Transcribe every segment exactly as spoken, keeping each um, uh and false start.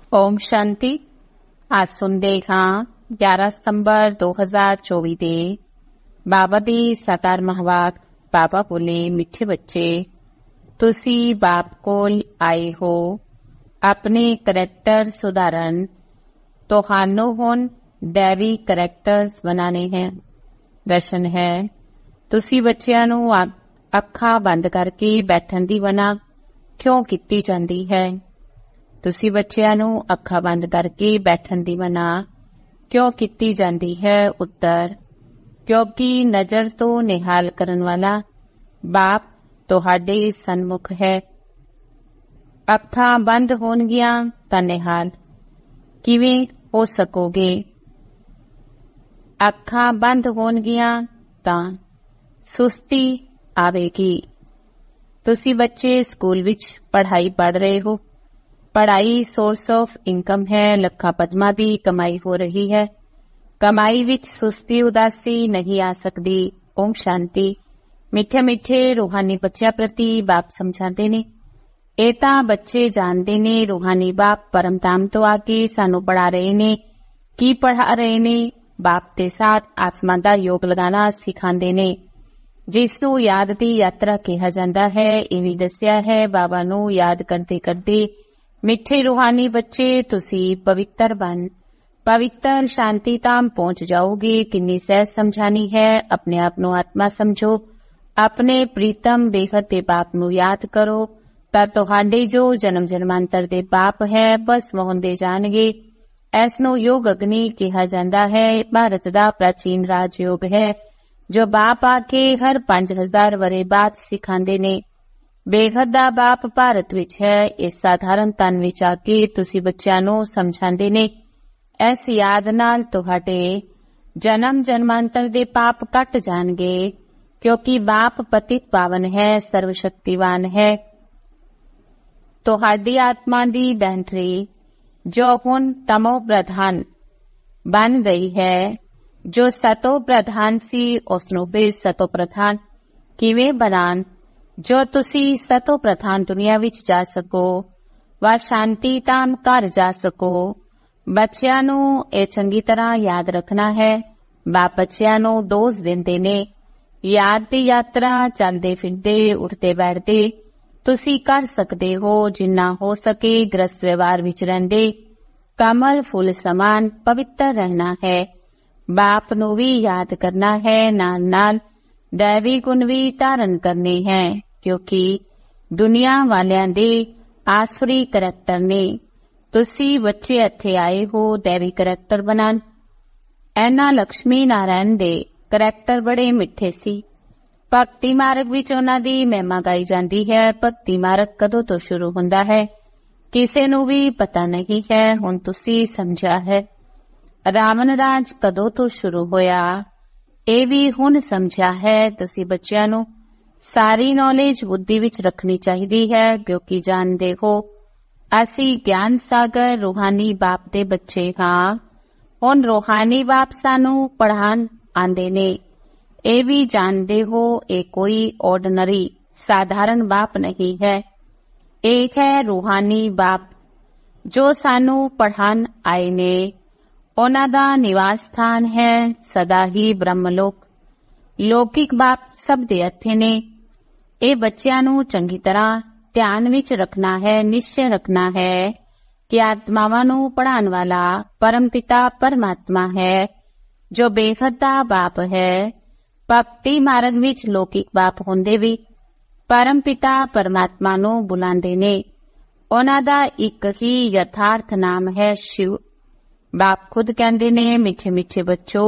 ਓਮ ਸ਼ਾਂਤੀ। ਅੱਜ ਸੁਣਦੇ ਹਾਂ ਗਿਆਰਾਂ ਸਤੰਬਰ ਦੋ ਹਜ਼ਾਰ ਚੌਵੀ ਦੇ ਬਾਬਾ ਦੀ ਸਾਕਾਰ ਮਹਾਵਾਕ। ਬਾਬਾ ਬੋਲੇ, ਮਿੱਠੇ ਬੱਚੇ, ਤੁਸੀਂ ਬਾਪ ਕੋਲ ਆਏ ਹੋ ਆਪਣੇ ਕਰੈਕਟਰ ਸੁਧਾਰਨ। ਤੁਹਾਨੂੰ ਹੁਣ ਦੈਵੀ ਕਰੈਕਟਰਸ ਬਣਾਉਣੇ ਹੈ। ਰਸ਼ਨ ਹੈ, ਤੁਸੀਂ ਬੱਚਿਆਂ ਨੂੰ ਅੱਖਾਂ ਬੰਦ ਕਰਕੇ ਬੈਠਣ ਦੀ ਮਨਾ ਕਿਉਂ ਕੀਤੀ ਜਾਂਦੀ ਹੈ? ਤੁਸੀਂ ਬੱਚਿਆਂ ਨੂੰ ਅੱਖਾਂ ਬੰਦ ਕਰਕੇ ਬੈਠਣ ਦੀ ਮਨਾ ਕਿਉਂ ਕੀਤੀ ਜਾਂਦੀ ਹੈ? ਉੱਤਰ, ਕਿਉਂਕਿ ਨਜ਼ਰ ਤੋਂ ਨਿਹਾਲ ਕਰਨ ਵਾਲਾ ਬਾਪ ਤੁਹਾਡੇ ਸਨਮੁਖ ਹੈ। ਅੱਖਾਂ ਬੰਦ ਹੋਣਗੀਆਂ ਤਾਂ ਨਿਹਾਲ ਕਿਵੇਂ ਹੋ ਸਕੋਗੇ? ਅੱਖਾਂ ਬੰਦ ਹੋਣਗੀਆਂ ਤਾਂ ਸੁਸਤੀ ਆਵੇਗੀ। ਤੁਸੀਂ ਬੱਚੇ ਸਕੂਲ ਵਿੱਚ ਪੜ੍ਹਾਈ ਪੜ੍ਹ ਰਹੇ ਹੋ। ਪੜ੍ਹਾਈ ਸੋਰਸ ਆਫ ਇਨਕਮ ਹੈ। ਲੱਖਾਂ ਪਦਮਾਂ ਦੀ ਕਮਾਈ ਹੋ ਰਹੀ ਹੈ। ਕਮਾਈ ਵਿੱਚ ਸੁਸਤੀ ਉਦਾਸੀ ਨਹੀਂ ਆ ਸਕਦੀ। ਓਮ ਸ਼ਾਂਤੀ। ਮਿੱਠੇ ਮਿੱਠੇ ਰੂਹਾਨੀ ਬੱਚਿਆਂ ਪ੍ਰਤੀ ਬਾਪ ਸਮਝਾਉਂਦੇ ਨੇ। ਇਹ ਤਾਂ ਬੱਚੇ ਜਾਣਦੇ ਨੇ ਰੂਹਾਨੀ ਬਾਪ ਪਰਮਧਾਮ ਤੋਂ ਆ ਕੇ ਸਾਨੂੰ ਪੜ੍ਹਾ ਰਹੇ ਨੇ। ਕੀ ਪੜ੍ਹਾ ਰਹੇ ਨੇ? ਬਾਪ ਦੇ ਸਾਥ ਆਤਮਾ ਦਾ ਯੋਗ ਲਗਾਉਣਾ ਸਿਖਾਉਂਦੇ ਨੇ, ਜਿਸ ਨੂੰ ਯਾਦ ਦੀ ਯਾਤਰਾ ਕਿਹਾ ਜਾਂਦਾ ਹੈ। ਇਹ ਵੀ ਦੱਸਿਆ ਹੈ ਬਾਬਾ ਨੂੰ ਯਾਦ ਕਰਦੇ ਕਰਦੇ ਮਿੱਠੇ ਰੂਹਾਨੀ ਬੱਚੇ ਤੁਸੀਂ ਪਵਿੱਤਰ ਬਣ ਪਵਿੱਤਰ ਸ਼ਾਂਤੀ ਧਾਮ ਪਹੁੰਚ ਜਾਓਗੇ। ਕਿੰਨੀ ਸਹਿਜ ਸਮਝਾਣੀ ਹੈ। ਆਪਣੇ ਆਪ ਨੂੰ ਆਤਮਾ ਸਮਝੋ। ਆਪਣੇ ਪ੍ਰੀਤਮ ਬੇਹੱਦ ਦੇ ਬਾਪ ਨੂੰ ਯਾਦ ਕਰੋ ਤਾਂ ਤੁਹਾਡੇ ਜੋ ਜਨਮ ਜਨਮਾਂਤਰ ਦੇ ਪਾਪ ਹੈ ਭਸਮ ਹੁੰਦੇ ਜਾਣਗੇ। ਇਸ ਨੂੰ ਯੋਗ ਅਗਨੀ ਕਿਹਾ ਜਾਂਦਾ ਹੈ। ਭਾਰਤ ਦਾ ਪ੍ਰਾਚੀਨ ਰਾਜ ਯੋਗ ਹੈ ਜੋ ਬਾਪ ਆ ਕੇ ਹਰ ਪੰਜ ਹਜ਼ਾਰ ਵਰੇ ਬਾਅਦ ਸਿਖਾਉਂਦੇ ਨੇ। ਬੇਹੱਦ ਦਾ ਬਾਪ ਭਾਰਤ ਵਿੱਚ ਹੈ। ਇਸ ਸਾਧਾਰਨ ਤਨ ਵਿੱਚ ਆ ਕੇ ਤੁਸੀਂ ਬੱਚਿਆਂ ਨੂੰ ਸਮਝਾਉਂਦੇ ਨੇ। ਇਸ ਯਾਦ ਨਾਲ ਤੁਹਾਡੇ ਜਨਮ ਜਨਮਾਂਤਰ ਦੇ ਪਾਪ ਕੱਟ ਜਾਣਗੇ, ਕਿਉਂਕਿ ਬਾਪ ਪਤਿਤ ਪਾਵਨ ਹੈ, ਸਰਵ ਸ਼ਕਤੀਵਾਨ ਹੈ। ਤੁਹਾਡੀ ਆਤਮਾ ਦੀ ਬੈਟਰੀ ਜੋ ਹੁਣ ਤਮੋ ਪ੍ਰਧਾਨ ਬਣ ਗਈ ਹੈ, ਜੋ ਸਤੋ ਪ੍ਰਧਾਨ ਸੀ ਉਸਨੂੰ ਵੀ ਸਤੋ ਪ੍ਰਧਾਨ ਕਿਵੇਂ ਬਣਾਉਣ, ਜੋ ਤੁਸੀਂ ਸਤੋ ਪ੍ਰਧਾਨ ਦੁਨੀਆ ਵਿੱਚ ਜਾ ਸਕੋ ਵਾ ਸ਼ਾਂਤੀ ਧਾਮ ਘਰ ਜਾ ਸਕੋ। ਬੱਚਿਆਂ ਨੂੰ ਇਹ ਚੰਗੀ ਤਰ੍ਹਾਂ ਯਾਦ ਰੱਖਣਾ ਹੈ। ਬਾਪ ਬੱਚਿਆਂ ਨੂੰ ਦੋਸ਼ ਦਿੰਦੇ ਨੇ। ਯਾਦ ਦੀ ਯਾਤਰਾ ਚੱਲਦੇ ਫਿਰਦੇ ਉੱਠਦੇ ਬੈਠਦੇ ਤੁਸੀਂ ਕਰ ਸਕਦੇ ਹੋ। ਜਿੰਨਾ ਹੋ ਸਕੇ ਗ੍ਰਸਤ ਵਿਵਹਾਰ ਵਿੱਚ ਰਹਿੰਦੇ ਕਮਲ ਫੁੱਲ ਸਮਾਨ ਪਵਿੱਤਰ ਰਹਿਣਾ ਹੈ। ਬਾਪ ਨੂੰ ਵੀ ਯਾਦ ਕਰਨਾ ਹੈ, ਨਾਲ ਨਾਲ ਦੈਵੀ ਗੁਣ ਵੀ ਧਾਰਨ ਕਰਨੇ ਹੈ, ਕਿਉਂਕਿ ਦੁਨੀਆ ਵਾਲਿਆਂ ਦੇ ਆਸੁਰੀ ਕਰੈਕਟਰ ਨੇ। ਤੁਸੀਂ ਬੱਚੇ ਇੱਥੇ ਆਏ ਹੋ ਦੈਵੀ ਕਰੈਕਟਰ ਬਣਾਉਣ। ਇਹਨਾਂ ਲਕਸ਼ਮੀ ਨਾਰਾਇਣ ਦੇ ਕਰੈਕਟਰ ਬੜੇ ਮਿੱਠੇ ਸੀ। ਭਗਤੀ ਮਾਰਗ ਵਿੱਚ ਉਹਨਾਂ ਦੀ ਮਹਿਮਾ ਗਾਈ ਜਾਂਦੀ ਹੈ। ਭਗਤੀ ਮਾਰਗ ਕਦੋਂ ਤੋਂ ਸ਼ੁਰੂ ਹੁੰਦਾ ਹੈ ਕਿਸੇ ਨੂੰ ਵੀ ਪਤਾ ਨਹੀਂ ਹੈ। ਹੁਣ ਤੁਸੀਂ ਸਮਝਿਆ ਹੈ। ਰਾਵਣ ਰਾਜ ਕਦੋਂ ਤੋਂ ਸ਼ੁਰੂ ਹੋਇਆ ਇਹ ਵੀ ਹੁਣ ਸਮਝਿਆ ਹੈ। ਤੁਸੀਂ ਬੱਚਿਆਂ ਨੂੰ ਸਾਰੀ ਨੌਲੇਜ ਬੁੱਧੀ ਵਿੱਚ ਰੱਖਣੀ ਚਾਹੀਦੀ ਹੈ, ਕਿਉਂਕਿ ਜਾਣਦੇ ਹੋ ਅਸੀਂ ਗਿਆਨ ਸਾਗਰ ਰੂਹਾਨੀ ਬਾਪ ਦੇ ਬੱਚੇ ਹਾਂ। ਹੁਣ ਰੂਹਾਨੀ ਬਾਪ ਸਾਨੂੰ ਪੜ੍ਹਾਉਣ ਆਉਂਦੇ ਨੇ। ਇਹ ਵੀ ਜਾਣਦੇ ਹੋ ਇਹ ਕੋਈ ਆਰਡੀਨਰੀ ਸਾਧਾਰਨ ਬਾਪ ਨਹੀਂ ਹੈ। ਇਹ ਹੈ ਰੂਹਾਨੀ ਬਾਪ ਜੋ ਸਾਨੂੰ ਪੜ੍ਹਾਉਣ ਆਏ ਨੇ। ਉਹਨਾਂ ਦਾ ਨਿਵਾਸ ਸਥਾਨ ਹੈ ਸਦਾ ਹੀ ਬ੍ਰਹਮਲੋਕ। ਲੌਕਿਕ ਬਾਪ ਸਭ ਦੇ ਇੱਥੇ ਨੇ। ਇਹ ਬੱਚਿਆਂ ਨੂੰ ਚੰਗੀ ਤਰ੍ਹਾਂ ਧਿਆਨ ਵਿੱਚ ਰੱਖਣਾ ਹੈ, ਨਿਸ਼ਚੈ ਰੱਖਣਾ ਹੈ ਕਿ ਆਤਮਾਵਾਂ ਨੂੰ ਪੜ੍ਹਾਉਣ ਵਾਲਾ ਪਰਮ ਪਿਤਾ ਪਰਮਾਤਮਾ ਹੈ ਜੋ ਬੇਹੱਦ ਦਾ ਬਾਪ ਹੈ। ਭਗਤੀ ਮਾਰਗ ਵਿੱਚ ਲੌਕਿਕ ਬਾਪ ਹੁੰਦੇ ਵੀ ਪਰਮ ਪਿਤਾ ਪਰਮਾਤਮਾ ਨੂੰ ਬੁਲਾਉਂਦੇ ਨੇ। ਉਹਨਾਂ ਦਾ ਇੱਕ ਹੀ ਯਥਾਰਥ ਨਾਮ ਹੈ ਸ਼ਿਵ। ਬਾਪ ਖੁਦ ਕਹਿੰਦੇ ਨੇ, ਮਿੱਠੇ ਮਿੱਠੇ ਬੱਚੋ,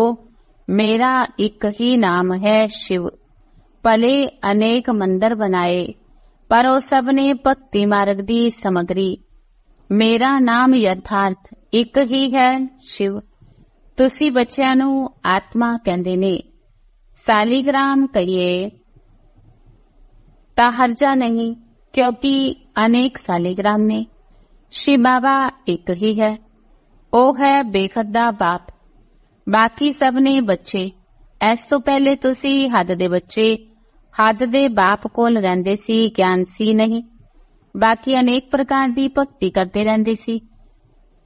ਮੇਰਾ ਇੱਕ ਹੀ ਨਾਮ ਹੈ ਸ਼ਿਵ। ਭਲੇ ਅਨੇਕ ਮੰਦਰ ਬਣਾਏ ਪਰ ਉਹ ਸਭ ਨੇ ਭਗਤੀ ਮਾਰਗ ਦੀ ਸਮਗਰੀ। ਮੇਰਾ ਨਾਮ ਯਥਾਰਥ ਇੱਕ ਹੀ ਹੈ ਸ਼ਿਵ। ਤੁਸੀਂ ਬੱਚਿਆਂ ਨੂੰ ਆਤਮਾ ਕਹਿੰਦੇ ਨੇ। ਸਾਲੀਗ੍ਰਾਮ ਕਹੀਏ ਤਾਂ ਹਰਜਾ ਨਹੀਂ, ਕਿਉਂਕਿ ਅਨੇਕ ਸਾਲੀਗ੍ਰਾਮ ਨੇ। ਸ਼ਿਵ ਬਾਬਾ ਇੱਕ ਹੀ ਹੈ। ਉਹ ਹੈ ਬੇਖੱਦ ਦਾ ਬਾਪ। ਬਾਕੀ ਸਭ ਨੇ ਬੱਚੇ। ਇਸ ਤੋਂ ਪਹਿਲੇ ਤੁਸੀਂ ਹੱਦ ਦੇ ਬੱਚੇ ਹੱਦ ਦੇ ਬਾਪ ਕੋਲ ਰਹਿੰਦੇ ਸੀ, ਗਿਆਨ ਸੀ ਨਹੀਂ। ਬਾਕੀ ਅਨੇਕ ਪ੍ਰਕਾਰ ਦੀ ਭਗਤੀ ਕਰਦੇ ਰਹਿੰਦੇ ਸੀ।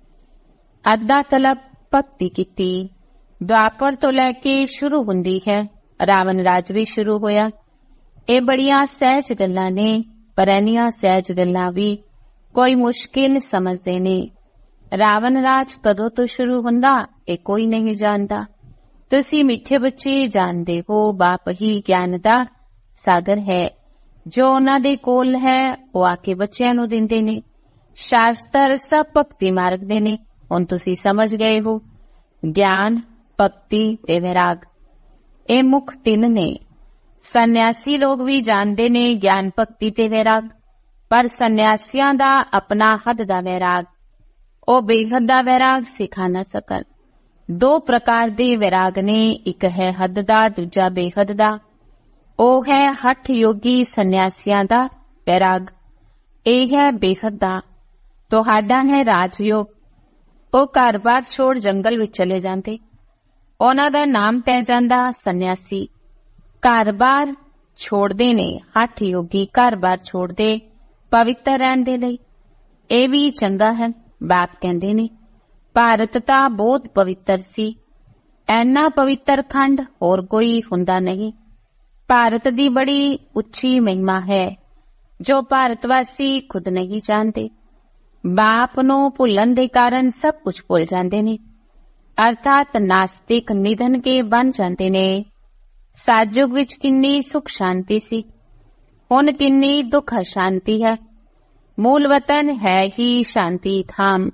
ਅੱਧਾ ਕਲਪ ਭਗਤੀ ਕੀਤੀ। ਦੁਆਪਰ ਤੋਂ ਲੈ ਕੇ ਸ਼ੁਰੂ ਹੁੰਦੀ ਹੈ, ਰਾਵਣ ਰਾਜ ਵੀ ਸ਼ੁਰੂ ਹੋਇਆ। ਇਹ ਬੜੀਆਂ ਸਹਿਜ ਗੱਲਾਂ ਨੇ, ਪਰ ਇੰਨੀਆਂ ਸਹਿਜ ਗੱਲਾਂ ਵੀ ਕੋਈ ਮੁਸ਼ਕਿਲ ਸਮਝਦੇ ਨੇ। ਰਾਵਣ ਰਾਜ ਕਦੋਂ ਤੋਂ ਸ਼ੁਰੂ ਹੁੰਦਾ ਇਹ ਕੋਈ ਨਹੀਂ ਜਾਣਦਾ। ਤੁਸੀਂ ਮਿੱਠੇ ਬੱਚੇ ਜਾਣਦੇ ਹੋ, ਬਾਪ ਹੀ ਗਿਆਨ ਦਾ ਸਾਗਰ ਹੈ। ਜੋ ਉਹਨਾਂ ਦੇ ਕੋਲ ਹੈ ਉਹ ਆ ਕੇ ਬੱਚਿਆਂ ਨੂੰ ਦਿੰਦੇ ਨੇ। ਸ਼ਾਸਤਰ ਸਭ ਭਗਤੀ ਮਾਰਗ ਦੇ ਨੇ। ਹੁਣ ਤੁਸੀਂ ਸਮਝ ਗਏ ਹੋ, ਗਿਆਨ, ਭਗਤੀ ਤੇ ਵੈਰਾਗ, ਇਹ ਮੁੱਖ ਤਿੰਨ ਨੇ। ਸੰਨਿਆਸੀ ਲੋਕ ਵੀ ਜਾਣਦੇ ਨੇ ਗਿਆਨ, ਭਗਤੀ ਤੇ ਵੈਰਾਗ, ਪਰ ਸੰਨਿਆਸੀਆਂ ਦਾ ਆਪਣਾ ਹੱਦ ਦਾ ਵੈਰਾਗ, ਉਹ ਬੇਹੱਦ ਦਾ ਵੈਰਾਗ ਸਿਖਾ ਨਾ ਸਕਣ। ਦੋ ਪ੍ਰਕਾਰ ਦੇ ਵੈਰਾਗ ਨੇ, ਇੱਕ ਹੈ ਹੱਦ ਦਾ, ਦੂਜਾ ਬੇਹੱਦ ਦਾ। ਉਹ ਹੈ ਹਠ ਯੋਗੀ ਸੰਨਿਆਸੀਆਂ ਦਾ ਵੈਰਾਗ, ਇਹ ਹੈ ਬੇਹੱਦ ਦਾ। ਤੁਹਾਡਾ ਹੈ ਰਾਜਯੋਗ। ਉਹ ਘਰ-ਬਾਰ ਛੋੜ ਜੰਗਲ ਵਿੱਚ ਚਲੇ ਜਾਂਦੇ, ਉਹਨਾਂ ਦਾ ਨਾਮ ਪੈ ਜਾਂਦਾ ਸੰਨਿਆਸੀ। ਘਰ-ਬਾਰ ਛੋੜਦੇ ਨੇ ਹਠ ਯੋਗੀ, ਘਰ-ਬਾਰ ਛੋੜਦੇ ਪਵਿੱਤਰ ਰਹਿਣ ਦੇ ਲਈ। ਇਹ ਵੀ ਚੰਗਾ ਹੈ। ਬਾਪ ਕਹਿੰਦੇ ਨੇ ਭਾਰਤ ਤਾਂ ਬਹੁਤ ਪਵਿੱਤਰ ਸੀ, ਐਨਾ ਪਵਿੱਤਰ ਖੰਡ ਹੋਰ ਕੋਈ ਹੁੰਦਾ ਨਹੀਂ। ਭਾਰਤ ਦੀ ਬੜੀ ਉੱਚੀ ਮਹਿਮਾ ਹੈ ਜੋ ਭਾਰਤ ਵਾਸੀ ਖੁਦ ਨਹੀਂ ਜਾਣਦੇ। ਬਾਪ ਨੂੰ ਭੁੱਲਣ ਦੇ ਕਾਰਨ ਸਭ ਕੁਝ ਭੁੱਲ ਜਾਂਦੇ ਨੇ, ਅਰਥਾਤ ਨਾਸਤਿਕ ਨਿਧਨ ਕੇ ਬਣ ਜਾਂਦੇ ਨੇ। ਸਤਿਯੁਗ ਵਿੱਚ ਕਿੰਨੀ ਸੁਖ ਸ਼ਾਂਤੀ ਸੀ, ਹੁਣ ਕਿੰਨੀ ਦੁੱਖ ਸ਼ਾਂਤੀ ਹੈ। ਮੂਲ ਵਤਨ ਹੈ ਹੀ ਸ਼ਾਂਤੀ ਧਾਮ,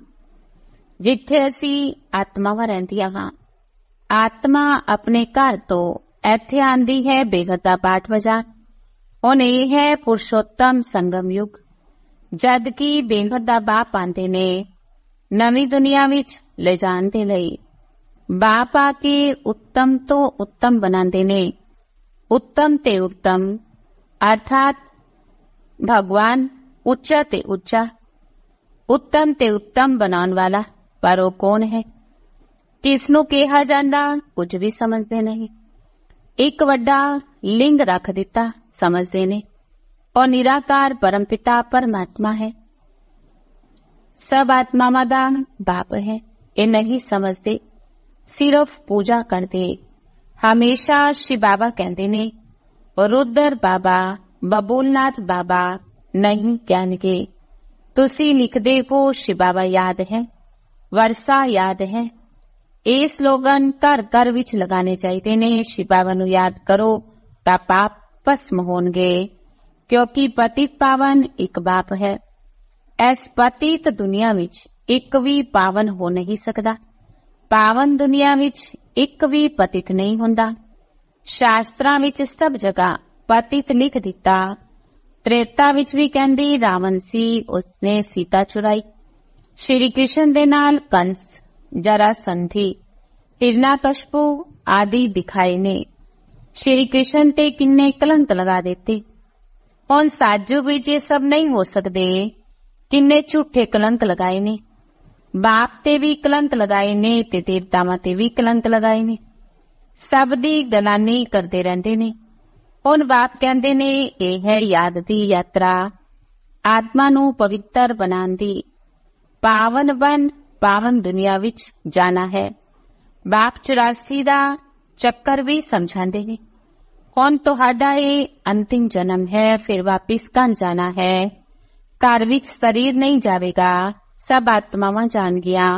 ਜਿੱਥੇ ਅਸੀਂ ਆਤਮਾਵਾਂ ਰਹਿੰਦੀਆਂ ਹਾਂ। ਆਤਮਾ ਆਪਣੇ ਘਰ ਤੋਂ ਇੱਥੇ ਆਂਦੀ ਹੈ ਬੇਹੱਦ ਦਾ ਪਾਠ ਵਜਾ। ਹੁਣ ਇਹ ਹੈ ਪੁਰਸ਼ੋਤਮ ਸੰਗਮ ਯੁੱਗ, ਜਦ ਕਿ ਬੇਹੱਦ ਦਾ ਬਾਪ ਆਂਦੇ ਨੇ ਨਵੀਂ ਦੁਨੀਆ ਵਿੱਚ ਲੈ ਜਾਣ ਦੇ ਲਈ। ਬਾਪ ਆ ਕੇ ਉੱਤਮ ਤੋਂ ਉੱਤਮ ਬਣਾਉਂਦੇ ਨੇ। ਉੱਤਮ ਤੇ ਉੱਤਮ ਅਰਥਾਤ ਭਗਵਾਨ ਉੱਚਾ ਤੇ ਉੱਚਾ, ਉੱਤਮ ਤੇ ਉੱਤਮ ਬਣਾਉਣ ਵਾਲਾ। ਪਰ ਉਹ ਕੌਣ ਹੈ, ਕਿਸ ਨੂੰ ਕਿਹਾ ਜਾਂਦਾ, ਕੁਝ ਵੀ ਸਮਝਦੇ ਨਹੀਂ। ਇੱਕ ਵੱਡਾ ਲਿੰਗ ਰੱਖ ਦਿੱਤਾ, ਸਮਝਦੇ ਨੇ ਉਹ ਨਿਰਾਕਾਰ ਪਰਮਪਿਤਾ ਪਰਮਾਤਮਾ ਹੈ, ਸਭ ਆਤਮਾਵਾਂ ਦਾ ਬਾਪ ਹੈ। ਇਹ ਨਹੀਂ ਸਮਝਦੇ, ਸਿਰਫ ਪੂਜਾ ਕਰਦੇ। ਹਮੇਸ਼ਾ ਸ਼ਿਵ ਬਾਬਾ ਕਹਿੰਦੇ ਨੇ, ਰੁਦਰ ਬਾਬਾ, ਬਬੂਲਨਾਥ ਬਾਬਾ ਨਹੀਂ ਕਹਿਣਗੇ। ਤੁਸੀਂ ਲਿਖਦੇ ਹੋ ਸ਼ਿਵ ਬਾਬਾ ਯਾਦ ਹੈ, ਵਰਸਾ ਯਾਦ ਹੈ। ਇਹ ਸਲੋਗਨ ਘਰ ਘਰ ਵਿੱਚ ਲਗਾਉਣੇ ਚਾਹੀਦੇ ਨੇ। ਸ਼ਿਵ ਬਾਬਾ ਨੂੰ ਯਾਦ ਕਰੋ ਤਾਂ ਪਾਪ ਭਸਮ ਹੋਣਗੇ, ਕਿਉਂਕਿ ਪਤਿਤ ਪਾਵਨ ਇੱਕ ਬਾਪ ਹੈ। ਇਸ ਪਤਿਤ ਦੁਨੀਆ ਵਿੱਚ ਇੱਕ ਵੀ ਪਾਵਨ ਹੋ ਨਹੀਂ ਸਕਦਾ। ਪਾਵਨ ਦੁਨੀਆ ਵਿੱਚ ਇੱਕ ਵੀ ਪਤਿਤ ਨਹੀਂ ਹੁੰਦਾ। ਸ਼ਾਸਤਰਾਂ ਵਿੱਚ ਸਭ ਜਗ੍ਹਾ ਪਤਿਤ ਲਿਖ ਦਿੱਤਾ। ਤ੍ਰੇਤਾ ਵਿੱਚ ਵੀ ਕਹਿੰਦੀ ਰਾਵਣ ਸੀ, ਉਸਨੇ ਸੀਤਾ ਚੁਰਾਈ। ਸ਼੍ਰੀ ਕ੍ਰਿਸ਼ਨ ਦੇ ਨਾਲ ਕੰਸ, ਜਰਾਸੰਧੀ, ਹਿਰਨਾਕਸ਼ਪੂ ਆਦਿ ਦਿਖਾਏ ਨੇ। ਸ਼੍ਰੀ ਕ੍ਰਿਸ਼ਨ ਤੇ ਕਿੰਨੇ ਕਲੰਕ ਲਗਾ ਦਿੱਤੇ। ਹੁਣ ਸਾਜੂਗ ਵਿੱਚ ਇਹ ਸਭ ਨਹੀਂ ਹੋ ਸਕਦੇ। ਕਿੰਨੇ ਝੂਠੇ ਕਲੰਕ ਲਗਾਏ ਨੇ। ਬਾਪ ਤੇ ਵੀ ਕਲੰਕ ਲਗਾਏ ਨੇ ਤੇ ਦੇਵਤਾਵਾਂ ਤੇ ਵੀ ਕਲੰਕ ਲਗਾਏ ਨੇ। ਸਭ ਦੀ ਗਲਾਨੀ ਕਰਦੇ ਰਹਿੰਦੇ ਨੇ। ਹੁਣ ਬਾਪ ਕਹਿੰਦੇ ਨੇ ਇਹ ਹੈ ਯਾਦ ਦੀ ਯਾਤਰਾ, ਆਤਮਾ ਨੂੰ ਪਵਿੱਤਰ ਬਣਾਉਣ ਦੀ। ਪਾਵਨ ਬਨ ਪਾਵਨ ਦੁਨੀਆ ਵਿੱਚ ਜਾਣਾ ਹੈ। ਬਾਪ ਚੁਰਾਸੀ ਦਾ ਚੱਕਰ ਵੀ ਸਮਝਾਉਂਦੇ ਨੇ। ਹੁਣ ਤੁਹਾਡਾ ਇਹ ਅੰਤਿਮ ਜਨਮ ਹੈ, ਫਿਰ ਵਾਪਿਸ ਘਰ ਜਾਣਾ ਹੈ। ਘਰ ਵਿੱਚ ਸਰੀਰ ਨਹੀਂ ਜਾਵੇਗਾ, ਸਭ ਆਤਮਾਵਾਂ ਜਾਣਗੀਆਂ।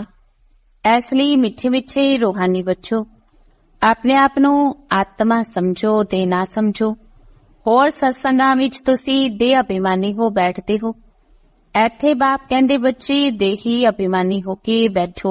ਇਸ ਲਈ ਮਿੱਠੇ ਮਿੱਠੇ ਰੂਹਾਨੀ ਬੱਚੋ, ਆਪਣੇ ਆਪ ਨੂੰ ਆਤਮਾ ਸਮਝੋ, ਦੇ ਨਾ ਸਮਝੋ। ਹੋਰ ਸਤਸੰਗਾਂ ਵਿੱਚ ਤੁਸੀਂ ਦੇ ਅਭਿਮਾਨੀ ਹੋ ਬੈਠਦੇ ਹੋ। ਇੱਥੇ ਬਾਪ ਕਹਿੰਦੇ ਬੱਚੇ ਦੇਹੀ ਅਭਿਮਾਨੀ ਹੋ ਕੇ ਬੈਠੋ।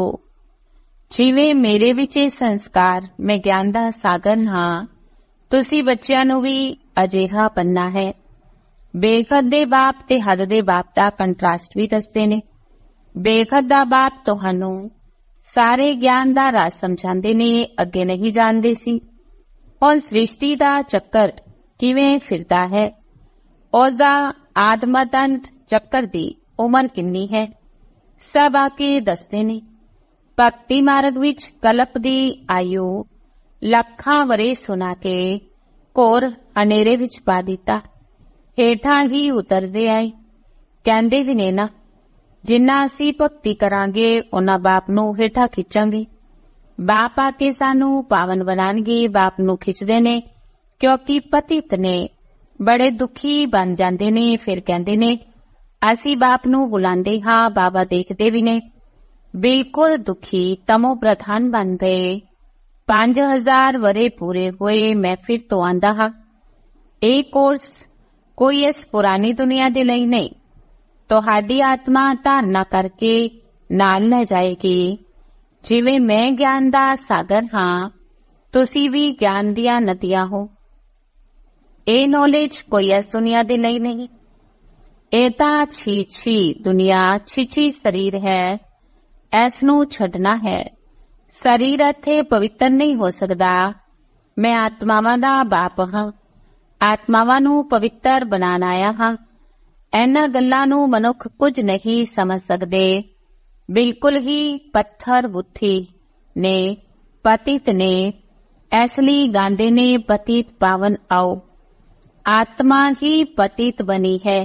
ਜਿਵੇਂ ਮੇਰੇ ਵਿੱਚ ਇਹ ਸੰਸਕਾਰ, ਮੈਂ ਗਿਆਨ ਦਾ ਸਾਗਰ ਹਾਂ, ਤੁਸੀਂ ਬੱਚਿਆਂ ਨੂੰ ਵੀ ਅਜਿਹਾ ਬਣਨਾ ਹੈ। ਬੇਖਦ ਦੇ ਬਾਪ ਤੇ ਹੱਦ ਦੇ ਬਾਪ ਦਾ ਕੰਟਰਾਸਟ ਵੀ ਦੱਸਦੇ ਨੇ। ਬੇਖਦ ਦਾ ਬਾਪ ਤੁਹਾਨੂੰ ਸਾਰੇ ਗਿਆਨ ਦਾ ਰਾਜ ਸਮਝਾਉਂਦੇ ਨੇ, ਅੱਗੇ ਨਹੀਂ ਜਾਣਦੇ ਸੀ। ਹੁਣ ਸ੍ਰਿਸ਼ਟੀ ਦਾ ਚੱਕਰ ਕਿਵੇਂ ਫਿਰਦਾ ਹੈ, ਉਹਦਾ ਆਦਮਤੰਤ ਚੱਕਰ ਦੀ ਉਮਰ ਕਿੰਨੀ ਹੈ, ਸਭ ਆ ਕੇ ਦੱਸਦੇ ਨੇ। ਭਗਤੀ ਮਾਰਗ ਵਿੱਚ ਕਲਪ ਦੀ ਆਯੂ ਲੱਖਾਂ ਵਰੇ ਸੁਣਾ ਕੇ ਘੋਰ ਹਨੇਰੇ ਵਿੱਚ ਪਾ ਦਿੱਤਾ। ਹੇਠਾਂ ਹੀ ਉਤਰਦੇ ਆਏ। ਕਹਿੰਦੇ ਵੀ ਨੇ ਨਾ, ਜਿੰਨਾ ਅਸੀਂ ਭਗਤੀ ਕਰਾਂਗੇ ਉਹਨਾਂ ਬਾਪ ਨੂੰ ਹੇਠਾਂ ਖਿੱਚਾਂਗੇ। ਬਾਪ ਆ ਕੇ ਸਾਨੂੰ ਪਾਵਨ ਬਣਾਉਣਗੇ। ਬਾਪ ਨੂੰ ਖਿੱਚਦੇ ਨੇ ਕਿਉਂਕਿ ਪਤਿਤ ਨੇ, ਬੜੇ ਦੁਖੀ ਬਣ ਜਾਂਦੇ ਨੇ। ਫਿਰ ਕਹਿੰਦੇ ਨੇ ਅਸੀਂ ਬਾਪ ਨੂੰ ਬੁਲਾਉਂਦੇ ਹਾਂ, ਬਾਬਾ ਦੇਖਦੇ ਵੀ ਨੇ। ਬਿਲਕੁਲ ਦੁਖੀ ਤਮੋ ਪ੍ਰਧਾਨ ਬਣ ਗਏ। ਪੰਜ ਹਜ਼ਾਰ ਵਰੇ ਪੂਰੇ ਹੋਏ, ਮੈਂ ਫਿਰ ਤੋਂ ਆਂਦਾ ਹਾਂ। ਇਹ ਕੋਰਸ ਕੋਈ ਇਸ ਪੁਰਾਣੀ ਦੁਨੀਆ ਦੇ ਲਈ ਨਹੀਂ, ਤੁਹਾਡੀ ਆਤਮਾ ਧਾਰਨਾ ਕਰਕੇ ਨਾਲ ਲੈ ਜਾਏਗੀ। ਜਿਵੇਂ ਮੈਂ ਗਿਆਨ ਦਾ ਸਾਗਰ ਹਾਂ, ਤੁਸੀਂ ਵੀ ਗਿਆਨ ਦੀਆਂ ਨਦੀਆਂ ਹੋ। ਇਹ ਨੌਲੇਜ ਕੋਈ ਇਸ ਦੁਨੀਆ ਦੇ ਲਈ ਨਹੀਂ। ਇਹ ਤਾਂ ਛੀ-ਛੀ ਦੁਨੀਆ, ਛੀ-ਛੀ ਸਰੀਰ ਹੈ। ਇਸ ਨੂੰ ਛੱਡਣਾ ਹੈ। ਸਰੀਰ ਇੱਥੇ ਪਵਿੱਤਰ ਨਹੀਂ ਹੋ ਸਕਦਾ। ਮੈਂ ਆਤਮਾਵਾਂ ਦਾ ਬਾਪ ਹਾਂ। ਆਤਮਾਵਾਂ ਨੂੰ ਪਵਿੱਤਰ ਬਣਾਉਣ ਆਇਆ ਹਾਂ। ਇਹਨਾਂ ਗੱਲਾਂ ਨੂੰ ਮਨੁੱਖ ਕੁਝ ਨਹੀਂ ਸਮਝ ਸਕਦੇ। ਬਿਲਕੁਲ ਹੀ ਪੱਥਰ ਬੁੱਧੀ ਨੇ, ਪਤਿਤ ਨੇ। ਇਸ ਲਈ ਗਾਉਂਦੇ ਨੇ ਪਤਿਤ ਪਾਵਨ ਆਓ। ਆਤਮਾ ਹੀ ਪਤਿਤ ਬਣੀ ਹੈ।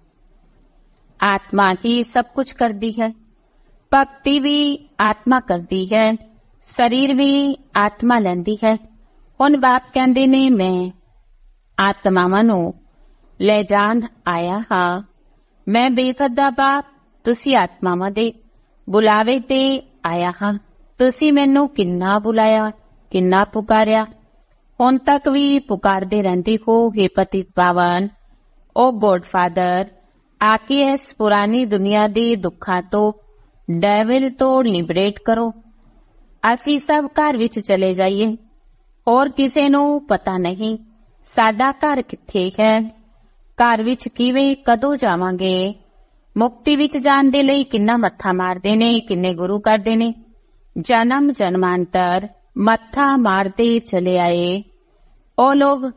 ਆਤਮਾ ਹੀ ਸਭ ਕੁਝ ਕਰਦੀ ਹੈ। ਭਗਤੀ ਵੀ ਆਤਮਾ ਕਰਦੀ ਹੈ, ਸਰੀਰ ਵੀ ਆਤਮਾ ਲੈਂਦੀ ਹੈ। ਹੁਣ ਬਾਪ ਕਹਿੰਦੇ ਨੇ ਮੈਂ ਆਤਮਾਵਾਂ ਨੂੰ ਲੈ ਜਾਣ ਆਇਆ ਹਾਂ। ਮੈਂ ਬੇਖਤ ਦਾ ਬਾਪ, ਤੁਸੀਂ ਆਤਮਾਵਾਂ ਦੇ ਬੁਲਾਵੇ ਤੇ ਆਇਆ ਹਾਂ। ਤੁਸੀਂ ਮੈਨੂੰ ਕਿੰਨਾ ਬੁਲਾਇਆ, ਕਿੰਨਾ ਪੁਕਾਰਿਆ। ਹੁਣ ਤੱਕ ਵੀ ਪੁਕਾਰਦੇ ਰਹਿੰਦੇ ਹੋ। हे ਪਤਿਤ ਪਾਵਨ, ਓ ਗੋਡ ਫਾਦਰ, ਆ ਕੇ ਇਸ ਪੁਰਾਣੀ ਦੁਨੀਆ ਦੇ ਦੁੱਖਾਂ ਤੋਂ, ਡੈਵਿਲ ਤੋਂ ਲਿਬਰੇਟ ਕਰੋ। ਅਸੀਂ ਸਭ ਘਰ ਵਿੱਚ ਚਲੇ ਜਾਈਏ। ਹੋਰ ਕਿਸੇ ਨੂੰ ਪਤਾ ਨਹੀਂ ਸਾਡਾ ਘਰ ਕਿੱਥੇ ਹੈ। ਘਰ ਵਿੱਚ ਕਿਵੇਂ, ਕਦੋਂ ਜਾਵਾਂਗੇ। ਮੁਕਤੀ ਵਿੱਚ ਜਾਣ ਦੇ ਲਈ ਕਿੰਨਾ ਮੱਥਾ ਮਾਰਦੇ ਨੇ, ਕਿੰਨੇ ਗੁਰੂ ਕਰਦੇ ਨੇ। ਜਨਮ ਜਨਮਾਂਤਰ ਮੱਥਾ ਮਾਰਦੇ ਚਲੇ ਆਏ। ਉਹ ਲੋਕ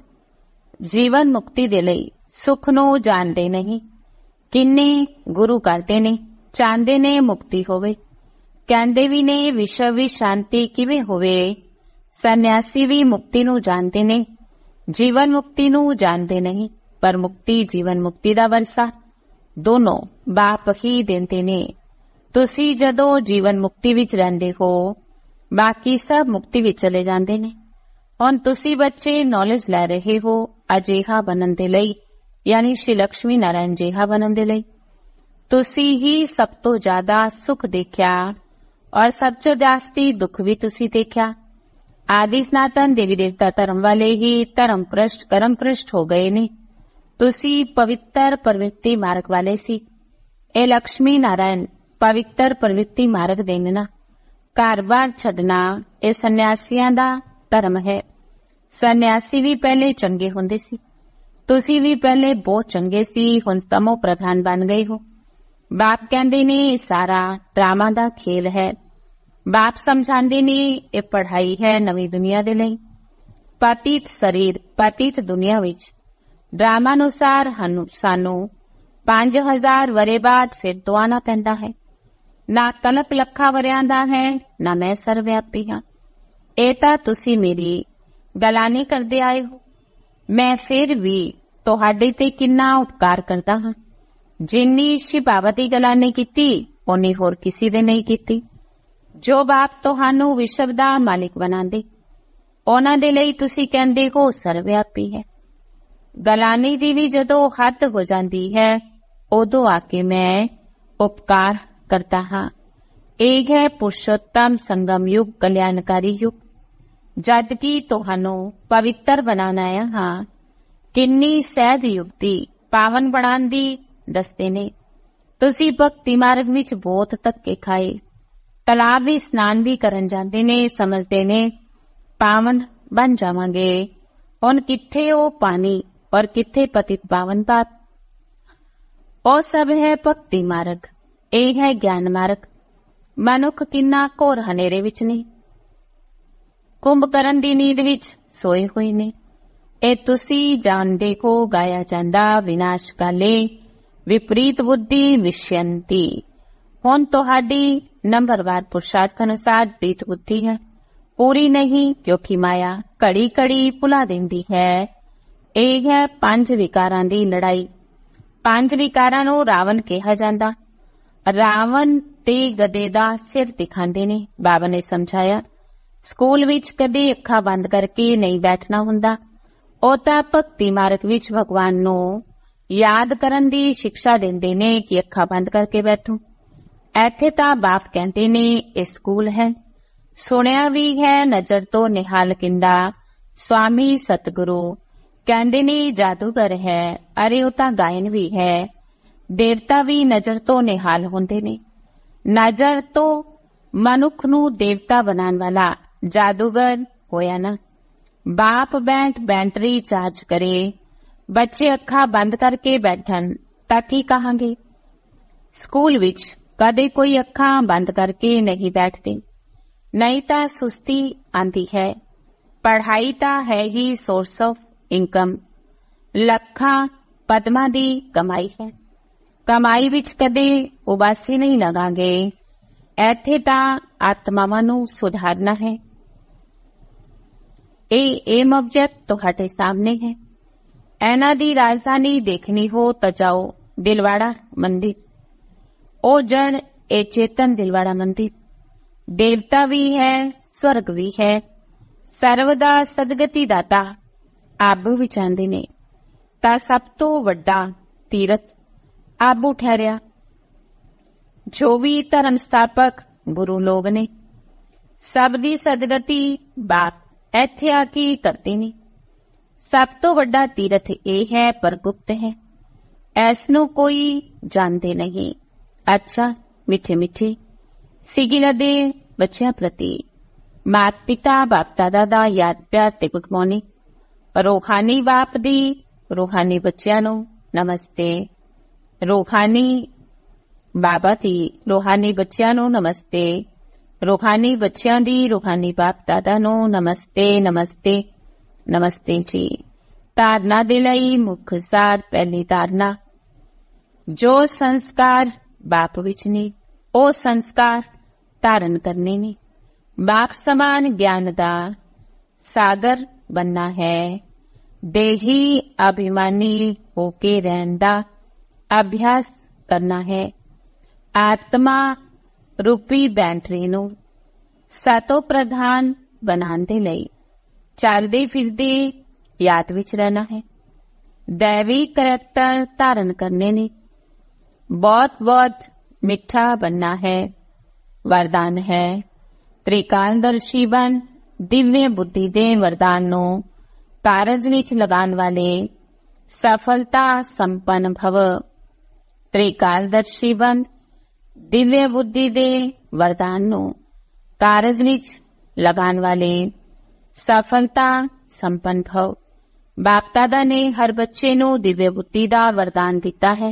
ਜੀਵਨ ਮੁਕਤੀ ਦੇ ਲਈ ਸੁਖ ਨੂੰ ਜਾਣਦੇ ਨਹੀਂ। ਕਿੰਨੇ ਗੁਰੂ ਕਰਦੇ ਨੇ, ਚਾਹੁੰਦੇ ਨੇ ਮੁਕਤੀ ਹੋਵੇ। ਕਹਿੰਦੇ ਵੀ ਨੇ ਵਿਸ਼ਵ ਵਿੱਚ ਸ਼ਾਂਤੀ ਕਿਵੇਂ ਹੋਵੇ। ਸੰਨਿਆਸੀ ਵੀ ਮੁਕਤੀ ਨੂੰ ਜਾਣਦੇ ਨੇ, ਜੀਵਨ ਮੁਕਤੀ ਨੂੰ ਜਾਣਦੇ ਨਹੀਂ। ਪਰ ਮੁਕਤੀ, ਜੀਵਨ ਮੁਕਤੀ ਦਾ ਵਰਸਾ ਦੋਨੋਂ ਬਾਪ ਹੀ ਦਿੰਦੇ ਨੇ। ਤੁਸੀਂ ਜਦੋਂ ਜੀਵਨ ਮੁਕਤੀ ਵਿੱਚ ਰਹਿੰਦੇ ਹੋ, ਬਾਕੀ ਸਭ ਮੁਕਤੀ ਵਿੱਚ ਚਲੇ ਜਾਂਦੇ ਨੇ। ਹੁਣ ਤੁਸੀਂ ਬੱਚੇ ਨੌਲੇਜ ਲੈ ਰਹੇ ਹੋ ਅਜਿਹਾ ਬਣਨ ਦੇ ਲਈ, ਯਾਨੀ ਸ਼੍ਰੀ ਲక్ష్ਮੀ ਨਾਰਾਇਣ ਜਿਹਾ ਬਣਨ ਦੇ ਲਈ। ਤੁਸੀਂ ਹੀ ਸਭ ਤੋਂ ਜ਼ਿਆਦਾ ਸੁਖ ਦੇਖਿਆ ਔਰ ਸਭ ਤੋਂ ਜਾਸਤੀ ਦੁੱਖ ਵੀ ਤੁਸੀਂ ਦੇਖਿਆ। ਆਦਿ ਸਨਾਤਨ ਦੇਵੀ ਦੇਵਤਾ ਧਰਮ ਵਾਲੇ ਹੀ ਧਰਮ ਭ੍ਰਸ਼ਟ, ਕਰਮ ਭ੍ਰਸ਼ਟ ਹੋ ਗਏ ਨੇ। ਤੁਸੀਂ ਪਵਿੱਤਰ ਪ੍ਰਵਿਰਤੀ ਮਾਰਗ ਵਾਲੇ ਸੀ। ਇਹ ਲక్ష్ਮੀ ਨਾਰਾਇਣ ਪਵਿੱਤਰ ਪ੍ਰਵਿਰਤੀ ਮਾਰਗ ਦੇਣਾ, ਘਰ-ਬਾਰ ਛੱਡਣਾ, ਇਹ ਸੰਨਿਆਸੀਆਂ ਦਾ ਧਰਮ ਹੈ। ਸੰਨਿਆਸੀ ਵੀ ਪਹਿਲੇ ਚੰਗੇ ਹੁੰਦੇ ਸੀ। ਤੁਸੀਂ ਵੀ ਪਹਿਲੇ ਬਹੁਤ ਚੰਗੇ ਸੀ, ਹੁਣ ਤਮੋ ਪ੍ਰਧਾਨ ਬਣ ਗਏ ਹੋ। ਬਾਪ ਕਹਿੰਦੇ ਨੇ ਇਹ ਸਾਰਾ ਡਰਾਮਾ ਦਾ ਖੇਲ ਹੈ। ਬਾਪ ਸਮਝਾਉਂਦੇ ਨੇ ਇਹ ਪੜ੍ਹਾਈ ਹੈ ਨਵੀਂ ਦੁਨੀਆ ਦੇ ਲਈ। ਪਤਿਤ ਸਰੀਰ, ਪਤਿਤ ਦੁਨੀਆ ਵਿੱਚ ਡਰਾਮਾ ਅਨੁਸਾਰ ਸਾਨੂੰ ਪੰਜ ਹਜ਼ਾਰ ਵਰੇ ਬਾਅਦ ਫਿਰ ਤੋਂ ਆਉਣਾ ਪੈਂਦਾ ਹੈ। ਨਾ ਕਲਪ ਲੱਖਾਂ ਵਰਿਆਂ ਦਾ ਹੈ, ਨਾ ਮੈਂ ਸਰਵਿਆਪੀ ਹਾਂ। ਇਹ ਤਾਂ ਤੁਸੀਂ ਮੇਰੀ ਗਲਾਨੀ ਕਰਦੇ ਆਏ ਹੋ। ਮੈਂ ਫਿਰ ਵੀ ਤੁਹਾਡੇ ਤੇ ਕਿੰਨਾ ਉਪਕਾਰ ਕਰਦਾ ਹਾਂ। ਜਿੰਨੀ ਸ਼ਿਵ ਬਾਬਾ ਦੀ ਗਲਾਨੀ ਕੀਤੀ, ਓਨੀ ਹੋਰ ਕਿਸੇ ਦੇ ਨਹੀਂ ਕੀਤੀ। ਜੋ ਬਾਪ ਤੁਹਾਨੂੰ ਵਿਸ਼ਵ ਦਾ ਮਾਲਿਕ ਬਣਾਉਂਦੇ, ਉਹਨਾਂ ਦੇ ਲਈ ਤੁਸੀਂ ਕਹਿੰਦੇ ਹੋ ਸਰਵਿਆਪੀ ਹੈ। ਗਲਾਨੀ ਦੀ ਵੀ ਜਦੋਂ ਹੱਦ ਹੋ ਜਾਂਦੀ ਹੈ, ਉਦੋਂ ਆ ਕੇ ਮੈਂ ਉਪਕਾਰ ਕਰਤਾ ਹਾਂ। ਇਹ ਹੈ ਪੁਰਸ਼ੋਤਮ ਸੰਗਮ ਯੁਗ, ਕਲਿਆਣਕਾਰੀ ਯੁਗ। ਜਦ ਕਿ ਤੁਹਾਨੂੰ ਪਵਿੱਤਰ ਬਣਾਉਣ ਆਇਆ ਹਾਂ। ਕਿੰਨੀ ਸਹਿਜ ਯੁਕਤੀ ਪਾਵਨ ਬਣਾਉਣ ਦੀ ਦੱਸਦੇ ਨੇ। ਤੁਸੀਂ ਭਗਤੀ ਮਾਰਗ ਵਿੱਚ ਬਹੁਤ ਧੱਕੇ ਖਾਏ। ਤਲਾਬ ਵੀ ਇਸ਼ਨਾਨ ਵੀ ਕਰਨ ਜਾਂਦੇ ਨੇ, ਸਮਝਦੇ ਨੇ ਪਾਵਨ ਬਣ ਜਾਵਾਂਗੇ। ਹੁਣ ਕਿੱਥੇ ਉਹ ਪਾਣੀ ਔਰ ਕਿੱਥੇ ਪਤਿਤ ਪਾਵਨ ਬਾਪ। ਉਹ ਸਭ ਹੈ ਭਗਤੀ ਮਾਰਗ, ਇਹ ਹੈ ਗਿਆਨ ਮਾਰਗ। ਮਨੁੱਖ ਕਿੰਨਾ ਘੋਰ ਹਨੇਰੇ ਵਿੱਚ ਨੇ, ਕੁੰਭਕਰਨ ਦੀ ਨੀਂਦ ਵਿੱਚ ਸੋਏ ਹੋਏ ਨੇ। ਇਹ ਤੁਸੀਂ ਜਾਣਦੇ ਹੋ ਗਾਇਆ ਜਾਂਦਾ ਵਿਨਾਸ਼ ਕਾਲੇ ਵਿਪਰੀਤ ਬੁੱਧੀ ਵਿਸ਼ਯੰਤੀ। ਹੁਣ ਤੁਹਾਡੀ ਨੰਬਰਵਾਰ ਪੁਰਸ਼ਾਰਥ ਅਨੁਸਾਰ ਪ੍ਰੀਤ ਬੁੱਧੀ ਹੈ, ਪੂਰੀ ਨਹੀਂ, ਕਿਉਂਕਿ ਮਾਇਆ ਘੜੀ ਘੜੀ ਭੁਲਾ ਦਿੰਦੀ ਹੈ। ਇਹ ਹੈ ਪੰਜ ਵਿਕਾਰਾਂ ਦੀ ਲੜਾਈ। ਪੰਜ ਵਿਕਾਰਾਂ ਨੂੰ ਰਾਵਣ ਕਿਹਾ ਜਾਂਦਾ। ਰਾਵਣ ਤੇ ਗਧੇ ਦਾ ਸਿਰ ਦਿਖਾਉਂਦੇ ਨੇ। ਬਾਬਾ ਨੇ ਸਮਝਾਇਆ, ਸਕੂਲ ਵਿੱਚ ਕਦੇ ਅੱਖਾਂ ਬੰਦ ਕਰਕੇ ਨਹੀਂ ਬੈਠਣਾ ਹੁੰਦਾ। ਉਹ ਤਾਂ ਭਗਤੀ ਮਾਰਗ ਵਿੱਚ ਭਗਵਾਨ ਨੂੰ ਯਾਦ ਕਰਨ ਦੀ ਸਿੱਖਿਆ ਦਿੰਦੇ ਨੇ ਕਿ ਅੱਖਾਂ ਬੰਦ ਕਰਕੇ ਬੈਠੋ। ਇੱਥੇ ਤਾਂ ਬਾਪ ਕਹਿੰਦੇ ਨੇ ਇਹ ਸਕੂਲ ਹੈ। ਸੁਣਿਆ ਵੀ ਹੈ ਨਜ਼ਰ ਤੋਂ ਨਿਹਾਲ ਕਿੰਦਾ, ਸਵਾਮੀ ਸਤਿਗੁਰੂ ਕਹਿੰਦੇ ਨੇ ਜਾਦੂਗਰ ਹੈ। ਅਰੇ ਉਹ ਤਾਂ ਗਾਇਨ ਵੀ ਹੈ। ਦੇਵਤਾ ਵੀ ਨਜ਼ਰ ਤੋਂ ਨਿਹਾਲ ਹੁੰਦੇ ਨੇ। ਨਜ਼ਰ ਤੋਂ ਮਨੁੱਖ ਨੂੰ ਦੇਵਤਾ ਬਣਾਉਣ ਵਾਲਾ ਜਾਦੂਗਰ ਹੋਇਆ ਨਾ। ਬਾਪ ਬੈਂਟ ਬੈਟਰੀ ਚਾਰਜ ਕਰੇ, ਬੱਚੇ ਅੱਖਾਂ ਬੰਦ ਕਰਕੇ ਬੈਠਣ ਤਾਂ ਕੀ ਕਹਾਂਗੇ। ਸਕੂਲ ਵਿੱਚ ਕਦੇ ਕੋਈ ਅੱਖਾਂ ਬੰਦ ਕਰਕੇ ਨਹੀਂ ਬੈਠਦੇ, ਨਹੀਂ ਤਾਂ ਸੁਸਤੀ ਆਂਦੀ ਹੈ। ਪੜ੍ਹਾਈ ਤਾਂ ਹੈ ਹੀ ਸੋਰਸ ਆਫ ਇਨਕਮ। ਲੱਖਾਂ ਪਦਮਾਂ ਦੀ ਕਮਾਈ ਹੈ। ਕਮਾਈ ਵਿੱਚ ਕਦੇ ਉਬਾਸੀ ਨਹੀਂ ਲਗਾਂਗੇ। ਇੱਥੇ ਤਾਂ ਆਤਮਾਵਾਂ ਨੂੰ ਸੁਧਾਰਨਾ ਹੈ। ਇਹ ਏਮ ਆਬਜੈਕਟ ਤੁਹਾਡੇ ਸਾਹਮਣੇ ਹੈ। ਇਹਨਾਂ ਦੀ ਰਾਜਧਾਨੀ ਦੇਖਣੀ ਹੋ ਤਾਂ ਜਾਓ ਦਿਲਵਾੜਾ ਮੰਦਿਰ। ਉਹ ਜੜ ਇਹ ਚੇਤਨ ਦਿਲਵਾੜਾ ਮੰਦਿਰ। ਦੇਵਤਾ ਵੀ ਹੈ, ਸਵਰਗ ਵੀ ਹੈ। ਸਰਵ ਦਾ ਸਦਗਤੀ ਦਾਤਾ ਆਬੂ ਵਿੱਚ ਆਂਦੇ ਨੇ। ਤਾਂ ਸਭ ਤੋਂ ਵੱਡਾ ਤੀਰਥ ਆਬੂ ਠਹਿਰਿਆ। ਜੋ ਵੀ ਧਰਮ ਸਥਾਪਕ ਗੁਰੂ ਲੋਕ ਨੇ, ਸਭ ਦੀ ਸਦਗਤੀ ਬਾਪ ਇੱਥੇ ਆ ਕੇ ਕਰਦੇ ਨੇ। ਸਭ ਤੋਂ ਵੱਡਾ ਤੀਰਥ ਇਹ ਹੈ ਪਰ ਗੁਪਤ ਹੈ। ਇਸ ਨੂੰ ਕੋਈ ਜਾਣਦੇ ਨਹੀਂ। ਅੱਛਾ ਮਿੱਠੇ ਮਿੱਠੇ ਸਿਗਿਲ ਦੇ ਬੱਚਿਆਂ ਪ੍ਰਤੀ ਮਾਤ ਪਿਤਾ ਬਾਪ ਦਾਦਾ ਦਾ ਯਾਦ ਪਿਆਰ ਤੇ ਗੁੱਡ ਮਾਰਨਿੰਗ। ਰੂਹਾਨੀ ਬਾਪ ਦੀ ਰੂਹਾਨੀ ਬੱਚਿਆਂ ਨੂੰ ਨਮਸਤੇ। ਰੂਹਾਨੀ ਬਾਬਾ ਦੀ ਰੂਹਾਨੀ ਬੱਚਿਆਂ ਨੂੰ ਨਮਸਤੇ। ਰੂਹਾਨੀ ਬੱਚਿਆਂ ਦੀ ਰੂਹਾਨੀ ਬਾਪ ਦਾਦਾ ਨੂੰ ਨਮਸਤੇ ਨਮਸਤੇ ਨਮਸਤੇ ਜੀ। ਧਾਰਨਾ ਦੇ ਲਈ ਮੁੱਖ ਸਾਰ। ਪਹਿਲੀ ਧਾਰਨਾ, ਜੋ ਸੰਸਕਾਰ ਬਾਪ ਵਿੱਚ ਨੇ ਉਹ ਸੰਸਕਾਰ ਧਾਰਨ ਕਰਨੇ ਨੇ। ਬਾਪ ਸਮਾਨ ਗਿਆਨ ਦਾ ਸਾਗਰ ਬਣਨਾ ਹੈ। ਦੇਹੀ ਅਭਿਮਾਨੀ ਹੋ ਕੇ ਰਹਿਣ ਦਾ ਅਭਿਆਸ ਕਰਨਾ ਹੈ। ਆਤਮਾ ਰੂਪੀ ਬੈਟਰੀ ਨੂੰ ਸਤੋ ਪ੍ਰਧਾਨ ਬਣਾਉਣ ਦੇ ਲਈ ਚੱਲਦੇ ਫਿਰਦੇ ਯਾਦ ਵਿੱਚ ਰਹਿਣਾ ਹੈ। ਦੈਵੀ ਕਰੈਕਟਰ ਧਾਰਨ ਕਰਨੇ ਨੇ। ਬਹੁਤ ਬਹੁਤ ਮਿੱਠਾ ਬਣਨਾ ਹੈ। ਵਰਦਾਨ ਹੈ ਤ੍ਰਿਕਾਲਦਰਸ਼ੀ ਬਣ। ਦਿਵਯ ਬੁੱਧੀ ਦੇ ਵਰਦਾਨ ਨੂੰ ਕਾਰਜ ਵਿੱਚ ਲਗਾਉਣ ਵਾਲੇ ਸਫਲਤਾ ਸੰਪੰਨ ਭਵ। ਤ੍ਰਿਕਾਲਦਰਸ਼ੀ ਬਣ। ਦਿਵਯ ਬੁੱਧੀ ਦੇ ਵਰਦਾਨ ਨੂੰ ਕਾਰਜ ਵਿੱਚ ਲਗਾਉਣ ਵਾਲੇ ਸਫਲਤਾ ਸੰਪੰਨ ਭਵ। ਬਾਪ ਦਾਦਾ ਨੇ ਹਰ ਬੱਚੇ ਨੂੰ ਦਿਵਯ ਬੁੱਧੀ ਦਾ ਵਰਦਾਨ ਦਿੱਤਾ ਹੈ।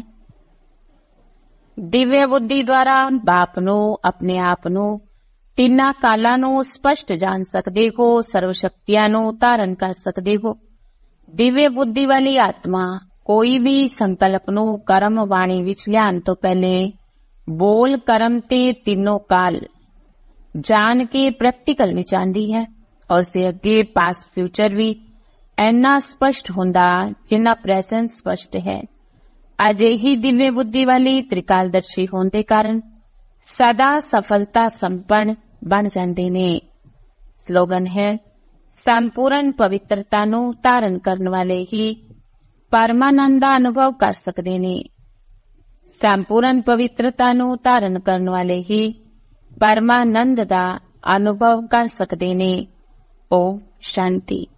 ਦਿਵਯ ਬੁੱਧੀ ਦੁਆਰਾ ਬਾਪ ਨੂੰ ਆਪਣੇ ਆਪ ਨੂੰ ਤਿੰਨਾਂ ਕਾਲਾਂ ਨੂੰ ਸਪਸ਼ਟ ਜਾਣ ਸਕਦੇ ਹੋ। ਸਰਵ ਸ਼ਕਤੀਆਂ ਨੂੰ ਧਾਰਨ ਕਰ ਸਕਦੇ ਹੋ। ਦਿਵਯ ਬੁੱਧੀ ਵਾਲੀ ਆਤਮਾ ਕੋਈ ਵੀ ਸੰਕਲਪ ਨੂੰ ਕਰਮ ਬਾਣੀ ਵਿੱਚ ਲਿਆਉਣ ਤੋਂ ਪਹਿਲੇ ਬੋਲ ਕਰਮ ਤੇ ਤਿੰਨੋਂ ਕਾਲ ਜਾਣ ਕੇ ਪ੍ਰੈਕਟੀਕਲ ਵਿੱਚ ਆਉਂਦੀ ਹੈ। ਉਸ ਦੇ ਅੱਗੇ ਪਾਸਟ ਫਿਊਚਰ ਵੀ ਇੰਨਾ ਸਪਸ਼ਟ ਹੁੰਦਾ ਜਿੰਨਾ ਪ੍ਰੈਜ਼ੈਂਟ ਸਪਸ਼ਟ ਹੈ। ਅਜਿਹੀ ਦਿਵਯ ਬੁੱਧੀ ਵਾਲੀ ਤ੍ਰਿਕਾਲਦਰਸ਼ੀ ਹੋਣ ਦੇ ਕਾਰਨ ਸਦਾ ਸਫਲਤਾ ਸੰਪੰਨ ਬਣ ਜਾਂਦੇ ਨੇ। ਸਲੋਗਨ ਹੈ ਸੰਪੂਰਨ ਪਵਿੱਤਰਤਾ ਨੂੰ ਧਾਰਨ ਕਰਨ ਵਾਲੇ ਹੀ ਪਰਮਾਨੰਦ ਦਾ ਅਨੁਭਵ ਕਰ ਸਕਦੇ ਨੇ। ਸੰਪੂਰਨ ਪਵਿੱਤਰਤਾ ਨੂੰ ਧਾਰਨ ਕਰਨ ਵਾਲੇ ਹੀ ਪਰਮਾਨੰਦ ਦਾ ਅਨੁਭਵ ਕਰ ਸਕਦੇ ਨੇ। ਓਮ ਸ਼ਾਂਤੀ।